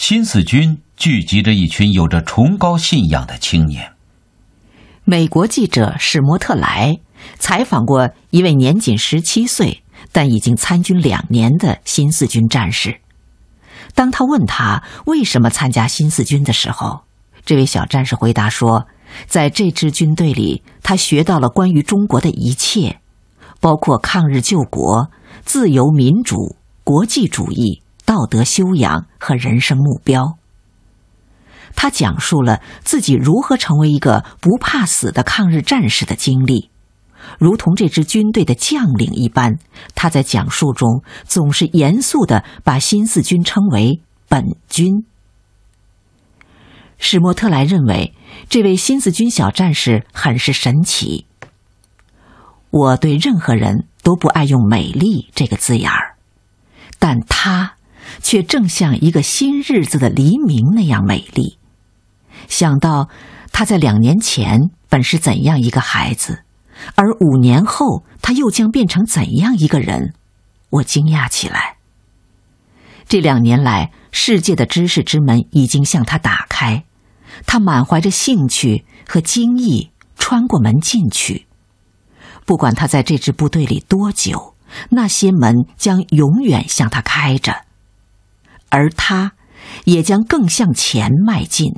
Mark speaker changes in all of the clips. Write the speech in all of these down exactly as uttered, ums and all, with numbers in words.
Speaker 1: 新四军聚集着一群有着崇高信仰的青年。
Speaker 2: 美国记者史摩特莱采访过一位年仅十七岁但已经参军两年的新四军战士。当他问他为什么参加新四军的时候，这位小战士回答说，在这支军队里，他学到了关于中国的一切，包括抗日救国、自由民主、国际主义、道德修养和人生目标。他讲述了自己如何成为一个不怕死的抗日战士的经历，如同这支军队的将领一般，他在讲述中总是严肃地把新四军称为本军。史摩特莱认为，这位新四军小战士很是神奇。我对任何人都不爱用美丽这个字眼儿，但他却正像一个新日子的黎明那样美丽。想到他在两年前本是怎样一个孩子，而五年后他又将变成怎样一个人，我惊讶起来。这两年来，世界的知识之门已经向他打开，他满怀着兴趣和惊异穿过门进去。不管他在这支部队里多久，那些门将永远向他开着，而他也将更向前迈进。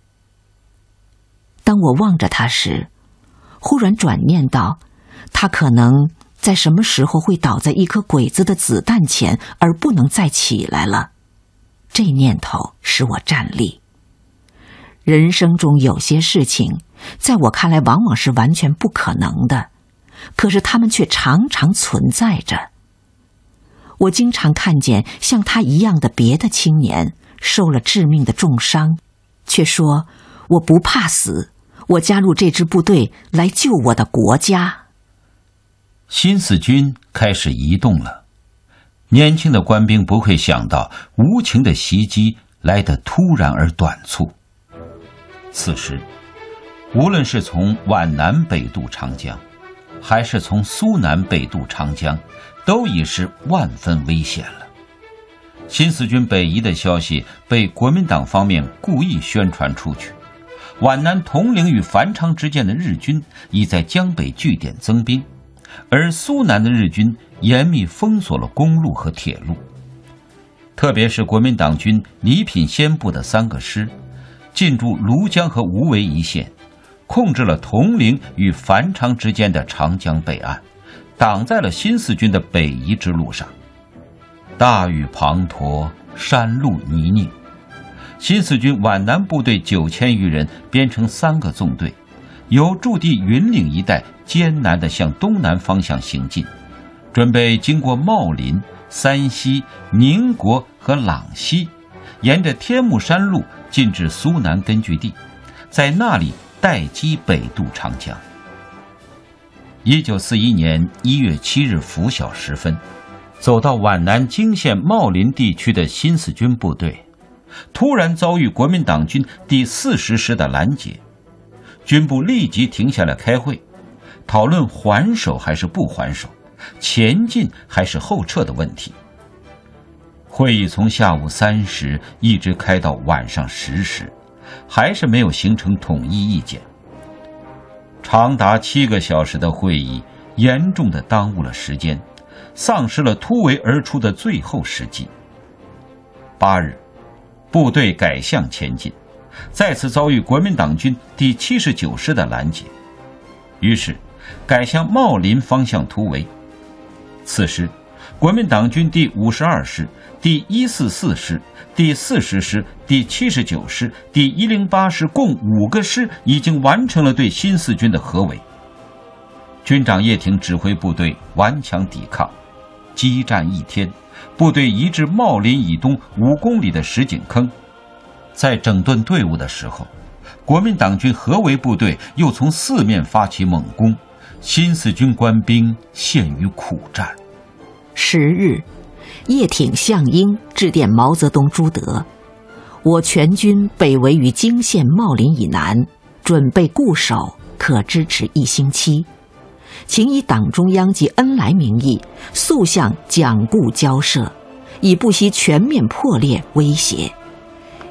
Speaker 2: 当我望着他时，忽然转念到，他可能在什么时候会倒在一颗鬼子的子弹前而不能再起来了。这念头使我站立。人生中有些事情，在我看来往往是完全不可能的，可是它们却常常存在着。我经常看见像他一样的别的青年受了致命的重伤，却说我不怕死，我加入这支部队来救我的国家。
Speaker 1: 新四军开始移动了，年轻的官兵不会想到无情的袭击来得突然而短促。此时，无论是从皖南北渡长江，还是从苏南北渡长江，都已是万分危险了。新四军北移的消息被国民党方面故意宣传出去，皖南统领与繁昌之间的日军已在江北据点增兵，而苏南的日军严密封锁了公路和铁路。特别是国民党军李品仙部的三个师进驻庐江和无为一线，控制了统领与繁昌之间的长江北岸，挡在了新四军的北移之路上。大雨滂沱，山路泥泞，新四军皖南部队九千余人编成三个纵队，由驻地云岭一带艰难地向东南方向行进，准备经过茂林、山西、宁国和朗西，沿着天目山路进至苏南根据地，在那里待机北渡长江。一九四一年一月七日拂晓时分，走到皖南泾县茂林地区的新四军部队，突然遭遇国民党军第四十师的拦截，军部立即停下来开会，讨论还手还是不还手，前进还是后撤的问题。会议从下午三时一直开到晚上十时，还是没有形成统一意见。长达七个小时的会议严重地耽误了时间，丧失了突围而出的最后时机。八日，部队改向前进，再次遭遇国民党军第七十九师的拦截，于是改向茂林方向突围。此时，国民党军第五十二师、第一四四师、第四十师、第七十九师、第一零八师共五个师已经完成了对新四军的合围。军长叶挺指挥部队顽强抵抗，激战一天，部队移至茂林以东五公里的石井坑。在整顿队伍的时候，国民党军合围部队又从四面发起猛攻，新四军官兵陷于苦战。
Speaker 2: 十日，叶挺、项英致电毛泽东、朱德：我全军北围于泾县茂林以南，准备固守，可支持一星期。请以党中央及恩来名义，速向蒋固交涉，以不惜全面破裂威胁。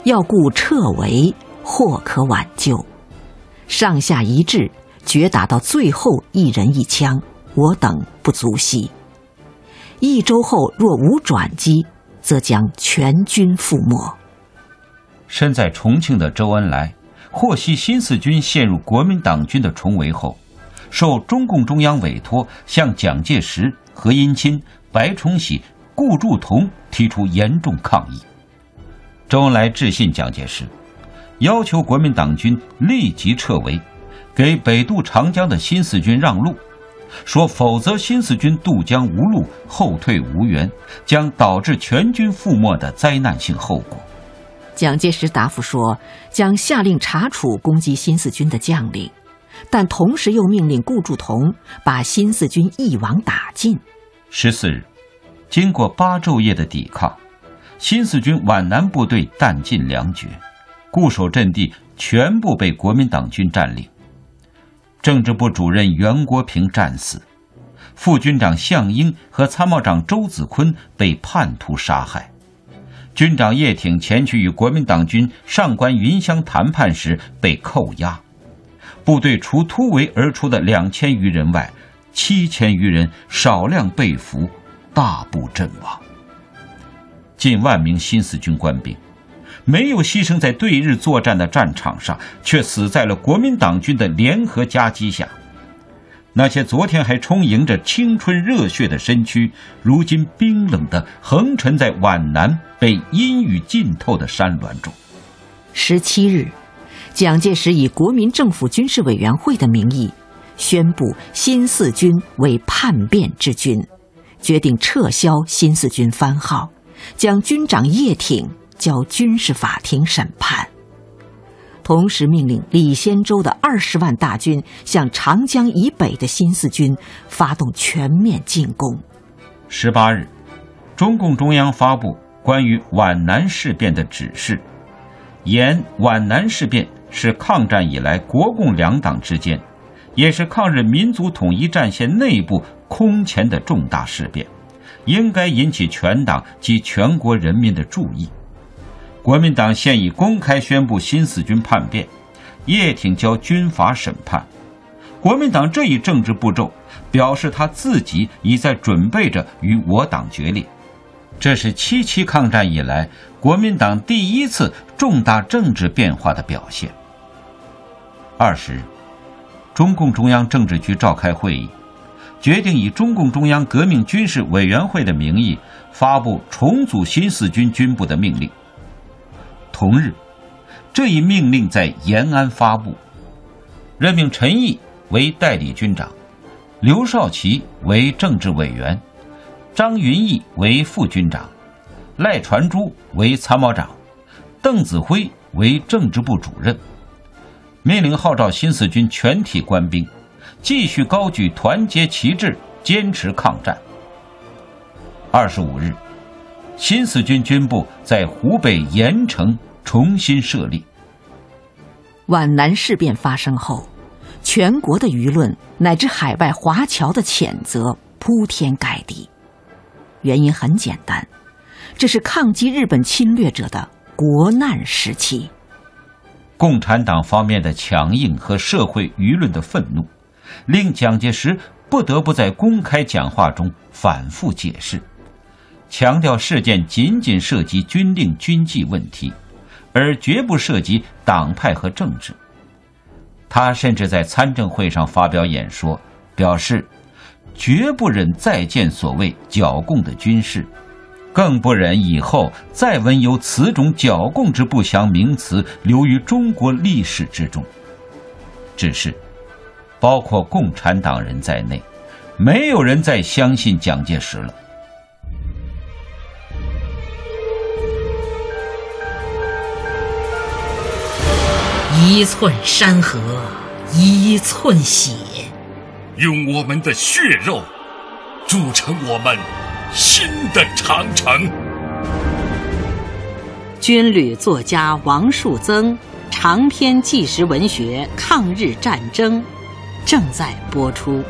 Speaker 2: 要顾撤围，或可挽救。上下一致，决打到最后一人一枪，我等不足惜。一周后若无转机，则将全军覆没。
Speaker 1: 身在重庆的周恩来获悉新四军陷入国民党军的重围后，受中共中央委托，向蒋介石、何应钦、白崇禧、顾祝同提出严重抗议。周恩来致信蒋介石，要求国民党军立即撤围，给北渡长江的新四军让路，说否则新四军渡江无路，后退无援，将导致全军覆没的灾难性后果。
Speaker 2: 蒋介石答复说，将下令查处攻击新四军的将领，但同时又命令顾祝同把新四军一网打尽。
Speaker 1: 十四日，经过八昼夜的抵抗，新四军皖南部队弹尽粮绝，固守阵地全部被国民党军占领。政治部主任袁国平战死，副军长项英和参谋长周子坤被叛徒杀害。军长叶挺前去与国民党军上官云相谈判时被扣押，部队除突围而出的两千余人外，七千余人少量被俘，大部阵亡。近万名新四军官兵没有牺牲在对日作战的战场上，却死在了国民党军的联合夹击下。那些昨天还充盈着青春热血的身躯，如今冰冷地横沉在皖南被阴雨浸透的山峦中。
Speaker 2: 十七日，蒋介石以国民政府军事委员会的名义宣布新四军为叛变之军，决定撤销新四军番号，将军长叶挺交军事法庭审判。同时命令李先洲的二十万大军向长江以北的新四军发动全面进攻。
Speaker 1: 十八日，中共中央发布关于皖南事变的指示，言皖南事变是抗战以来国共两党之间，也是抗日民族统一战线内部空前的重大事变，应该引起全党及全国人民的注意。国民党现已公开宣布新四军叛变，叶挺交军法审判。国民党这一政治步骤表示他自己已在准备着与我党决裂，这是七七抗战以来国民党第一次重大政治变化的表现。二十日，中共中央政治局召开会议，决定以中共中央革命军事委员会的名义发布重组新四军军部的命令。同日，这一命令在延安发布，任命陈毅为代理军长，刘少奇为政治委员，张云逸为副军长，赖传珠为参谋长，邓子恢为政治部主任。命令号召新四军全体官兵继续高举团结旗帜，坚持抗战。二十五日，新四军军部在湖北盐城重新设立。
Speaker 2: 皖南事变发生后，全国的舆论乃至海外华侨的谴责铺天盖地。原因很简单，这是抗击日本侵略者的国难时期。
Speaker 1: 共产党方面的强硬和社会舆论的愤怒，令蒋介石不得不在公开讲话中反复解释，强调事件仅仅涉及军令军纪问题，而绝不涉及党派和政治。他甚至在参政会上发表演说，表示绝不忍再见所谓剿共的军事，更不忍以后再闻有此种剿共之不祥名词流于中国历史之中。只是包括共产党人在内，没有人再相信蒋介石了。
Speaker 3: 一寸山河一寸血，
Speaker 4: 用我们的血肉筑成我们新的长城。
Speaker 3: 军旅作家王树增长篇纪实文学《抗日战争》正在播出。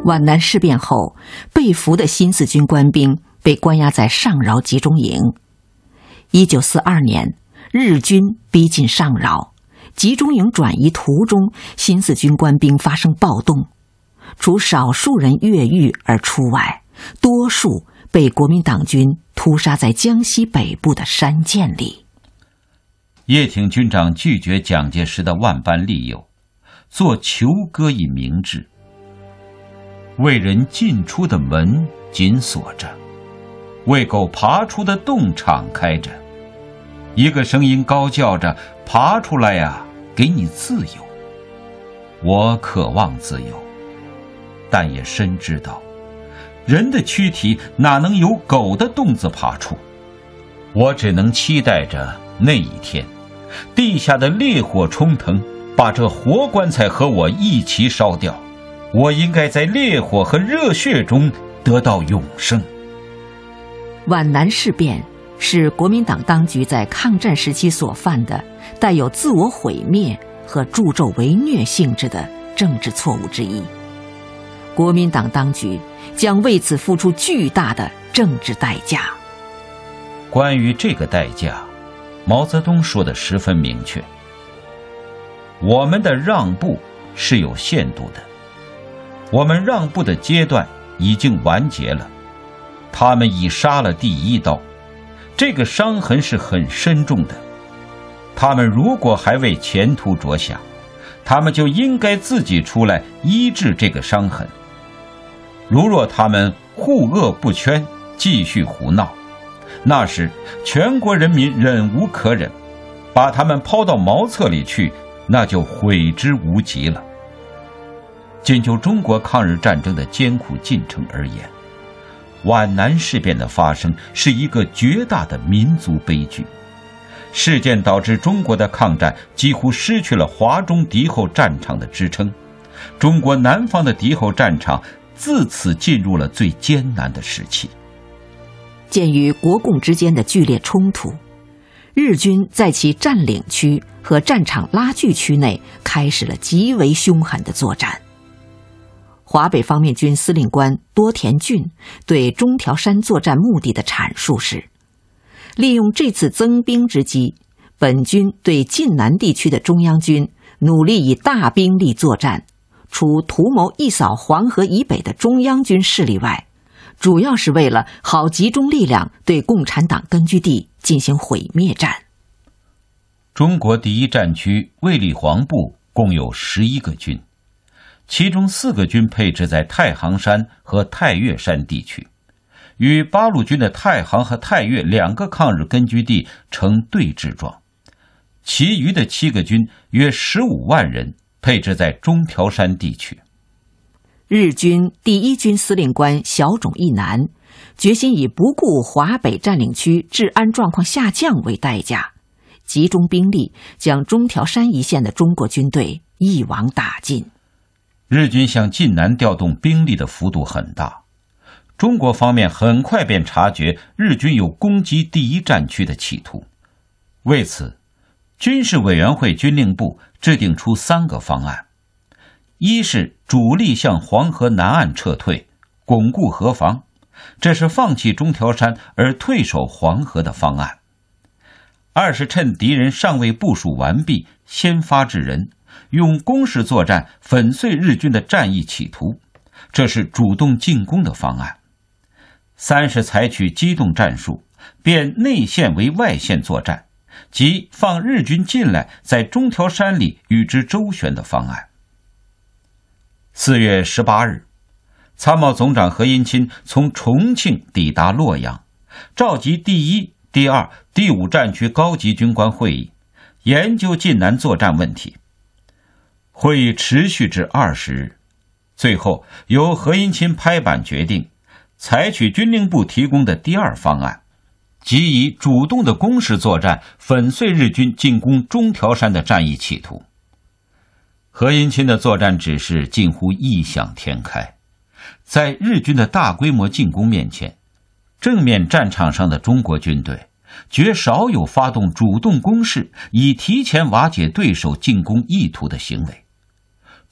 Speaker 2: 皖南事变后，被俘的新四军官兵被关押在上饶集中营。一九四二年，日军逼近上饶，集中营转移途中，新四军官兵发生暴动，除少数人越狱而出外，多数被国民党军屠杀在江西北部的山涧里。
Speaker 1: 叶挺军长拒绝蒋介石的万般利诱，做囚歌以明志。为人进出的门紧锁着，为狗爬出的洞敞开着。一个声音高叫着：爬出来呀，给你自由。我渴望自由，但也深知道，人的躯体哪能由狗的洞子爬出？我只能期待着那一天，地下的烈火冲腾，把这活棺材和我一起烧掉。我应该在烈火和热血中得到永生。
Speaker 2: 皖南事变是国民党当局在抗战时期所犯的带有自我毁灭和助纣为虐性质的政治错误之一。国民党当局将为此付出巨大的政治代价。
Speaker 1: 关于这个代价，毛泽东说得十分明确：我们的让步是有限度的，我们让步的阶段已经完结了，他们已杀了第一刀，这个伤痕是很深重的。他们如果还为前途着想，他们就应该自己出来医治这个伤痕。如若他们护恶不圈，继续胡闹，那时全国人民忍无可忍，把他们抛到茅厕里去，那就悔之无及了。仅就中国抗日战争的艰苦进程而言，皖南事变的发生是一个绝大的民族悲剧。事件导致中国的抗战几乎失去了华中敌后战场的支撑，中国南方的敌后战场自此进入了最艰难的时期。
Speaker 2: 鉴于国共之间的剧烈冲突，日军在其占领区和战场拉锯区内开始了极为凶狠的作战。华北方面军司令官多田骏对中条山作战目的的阐述是：利用这次增兵之机，本军对晋南地区的中央军努力以大兵力作战，除图谋一扫黄河以北的中央军势力外，主要是为了好集中力量对共产党根据地进行毁灭战。
Speaker 1: 中国第一战区卫立煌部共有十一个军，其中四个军配置在太行山和太岳山地区，与八路军的太行和太岳两个抗日根据地呈对峙状。其余的七个军约十五万人配置在中条山地区。
Speaker 2: 日军第一军司令官小冢义男决心以不顾华北占领区治安状况下降为代价，集中兵力将中条山一线的中国军队一网打尽。
Speaker 1: 日军向晋南调动兵力的幅度很大，中国方面很快便察觉日军有攻击第一战区的企图。为此，军事委员会军令部制定出三个方案：一是主力向黄河南岸撤退，巩固河防，这是放弃中条山而退守黄河的方案；二是趁敌人尚未部署完毕，先发制人，用攻势作战粉碎日军的战役企图，这是主动进攻的方案；三是采取机动战术，变内线为外线作战，即放日军进来，在中条山里与之周旋的方案。四月十八日，参谋总长何应钦从重庆抵达洛阳，召集第一、第二、第五战区高级军官会议，研究晋南作战问题。会议持续至二十日，最后由何应钦拍板决定，采取军令部提供的第二方案，即以主动的攻势作战粉碎日军进攻中条山的战役企图。何应钦的作战指示近乎异想天开，在日军的大规模进攻面前，正面战场上的中国军队绝少有发动主动攻势以提前瓦解对手进攻意图的行为。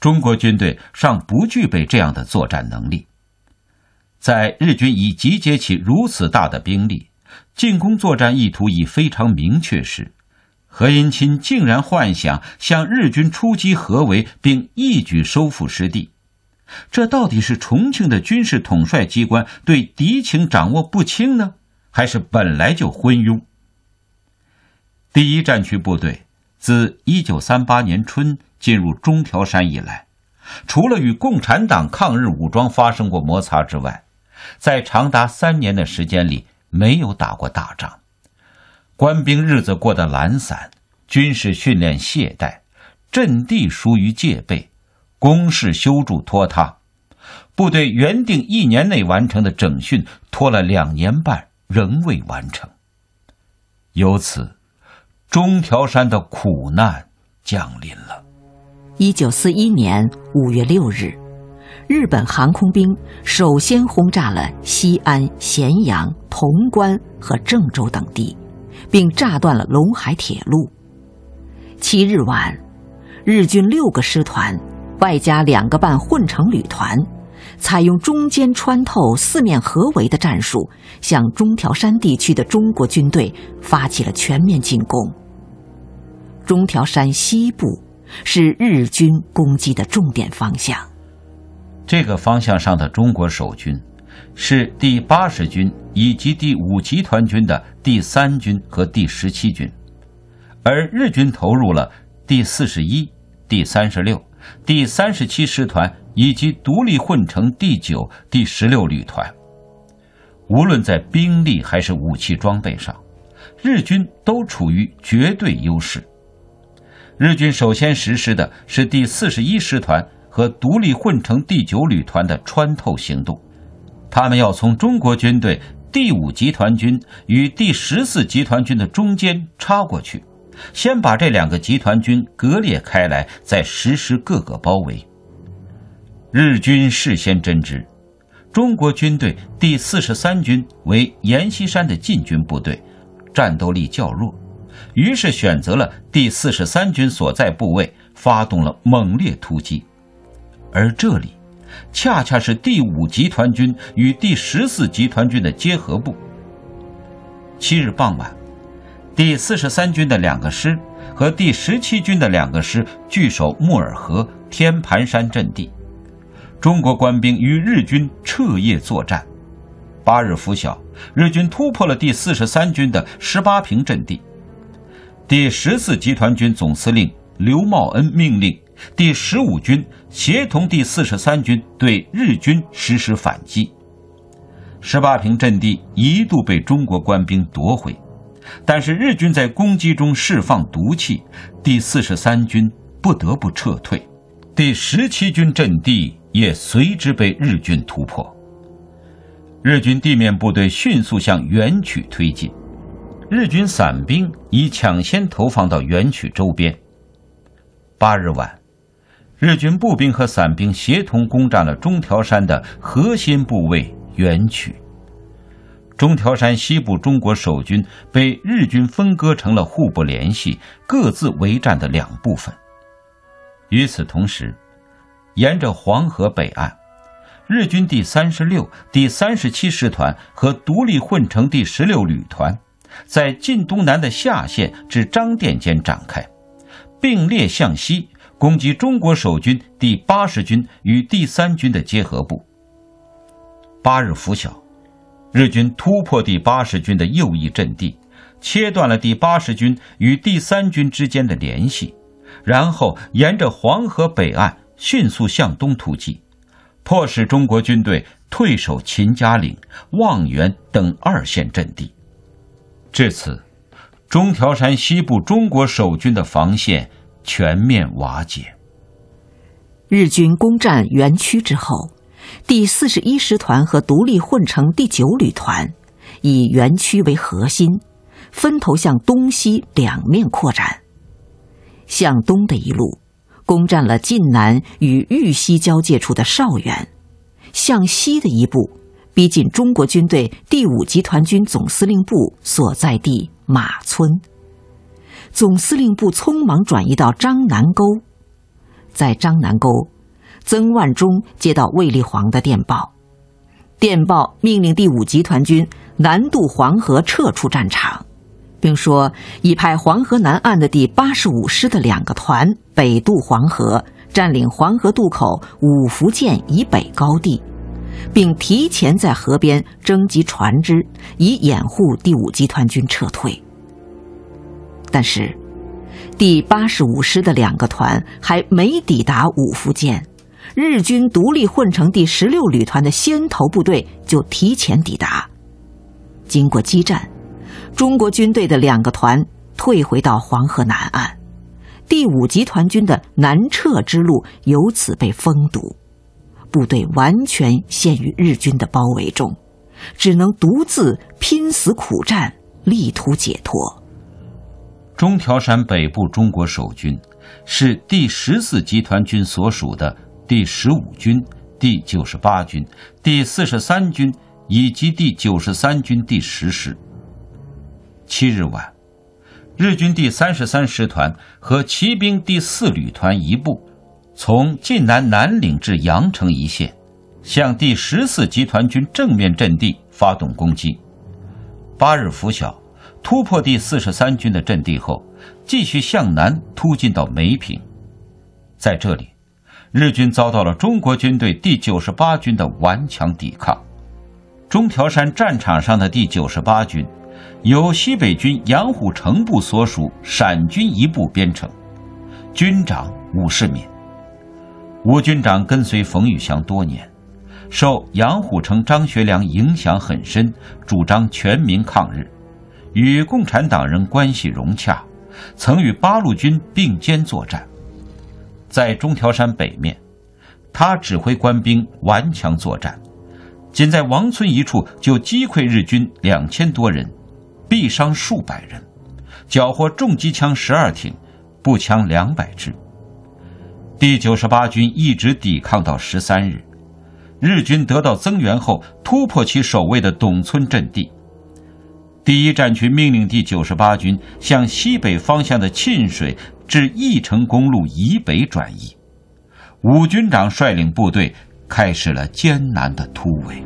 Speaker 1: 中国军队尚不具备这样的作战能力。在日军已集结起如此大的兵力，进攻作战意图已非常明确时，何应钦竟然幻想向日军出击合围并一举收复失地。这到底是重庆的军事统帅机关对敌情掌握不清呢，还是本来就昏庸？第一战区部队自一九三八年春进入中条山以来，除了与共产党抗日武装发生过摩擦之外，在长达三年的时间里没有打过大仗。官兵日子过得懒散，军事训练懈怠，阵地疏于戒备，工事修筑拖沓，部队原定一年内完成的整训拖了两年半，仍未完成。由此，中条山的苦难降临了。
Speaker 2: 一九四一年五月六日，日本航空兵首先轰炸了西安、咸阳、潼关和郑州等地，并炸断了陇海铁路。七日晚，日军六个师团外加两个半混成旅团，采用中间穿透、四面合围的战术，向中条山地区的中国军队发起了全面进攻。中条山西部是日军攻击的重点方向。
Speaker 1: 这个方向上的中国守军是第八十军以及第五集团军的第三军和第十七军，而日军投入了第四十一、第三十六、第三十七师团以及独立混成第九、第十六旅团。无论在兵力还是武器装备上，日军都处于绝对优势。日军首先实施的是第四十一师团和独立混成第九旅团的穿透行动，他们要从中国军队第五集团军与第十四集团军的中间插过去，先把这两个集团军割裂开来，再实施各个包围。日军事先侦知，中国军队第四十三军为阎锡山的禁军部队，战斗力较弱，于是选择了第四十三军所在部位，发动了猛烈突击。而这里恰恰是第五集团军与第十四集团军的结合部。七日傍晚，第四十三军的两个师和第十七军的两个师据守木尔河、天盘山阵地，中国官兵与日军彻夜作战。八日拂晓，日军突破了第四十三军的十八坪阵地。第十四集团军总司令刘茂恩命令第十五军协同第四十三军对日军实施反击。十八坪阵地一度被中国官兵夺回，但是日军在攻击中释放毒气，第四十三军不得不撤退，第十七军阵地也随之被日军突破。日军地面部队迅速向垣曲推进，日军伞兵已抢先投放到垣曲周边。八日晚，日军步兵和伞兵协同攻占了中条山的核心部位垣曲。中条山西部中国守军被日军分割成了互不联系、各自为战的两部分。与此同时，沿着黄河北岸，日军第三十六、第三十七师团和独立混成第十六旅团在晋东南的下线至张店间展开，并列向西攻击中国守军第八十军与第三军的结合部。八日拂晓，日军突破第八十军的右翼阵地，切断了第八十军与第三军之间的联系，然后沿着黄河北岸迅速向东突击，迫使中国军队退守秦家岭、望园等二线阵地。至此，中条山西部中国守军的防线全面瓦解。
Speaker 2: 日军攻占垣曲之后，第四十一师团和独立混成第九旅团以垣曲为核心，分头向东西两面扩展。向东的一路攻占了晋南与豫西交界处的邵垣，向西的一步逼近中国军队第五集团军总司令部所在地马村。总司令部匆忙转移到张南沟， 在张南沟，曾万钟接到卫立煌的电报，电报命令第五集团军南渡黄河，撤出战场，并说已派黄河南岸的第八十五师的两个团北渡黄河，占领黄河渡口五福舰以北高地，并提前在河边征集船只，以掩护第五集团军撤退。但是第八十五师的两个团还没抵达五福舰，日军独立混成第十六旅团的先头部队就提前抵达。经过激战，中国军队的两个团退回到黄河南岸，第五集团军的南撤之路由此被封堵，部队完全陷于日军的包围中，只能独自拼死苦战，力图解脱。
Speaker 1: 中条山北部中国守军是第十四集团军所属的第十五军、第九十八军、第四十三军以及第九十三军第十师。七日晚，日军第三十三师团和骑兵第四旅团一部从晋南南岭至阳城一线，向第十四集团军正面阵地发动攻击。八日拂晓，突破第四十三军的阵地后，继续向南突进到梅坪。在这里，日军遭到了中国军队第九十八军的顽强抵抗。中条山战场上的第九十八军由西北军杨虎城部所属陕军一部编成，军长伍世敏。伍军长跟随冯玉祥多年，受杨虎城张学良影响很深，主张全民抗日，与共产党人关系融洽，曾与八路军并肩作战。在中条山北面，他指挥官兵顽强作战，仅在王村一处就击溃日军两千多人，毙伤数百人，缴获重机枪十二挺，步枪两百支。第九十八军一直抵抗到十三日，日军得到增援后，突破其守卫的董村阵地。第一战区命令第九十八军向西北方向的沁水至义城公路以北转移。伍军长率领部队开始了艰难的突围。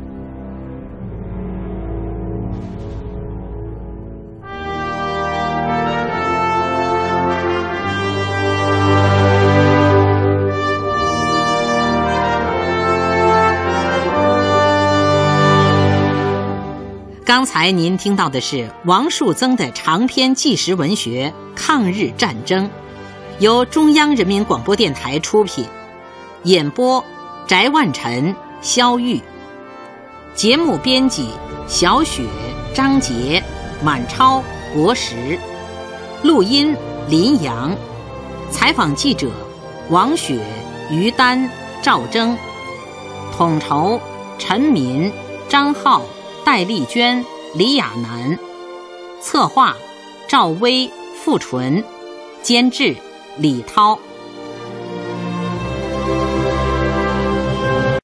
Speaker 3: 刚才您听到的是王树增的长篇纪实文学《抗日战争》，由中央人民广播电台出品，演播翟万晨、肖玉，节目编辑小雪、张杰、满超、国石，录音林阳，采访记者王雪、于丹、赵征，统筹陈民、张浩、戴丽娟、李亚楠，策划赵薇、付纯，监制李涛。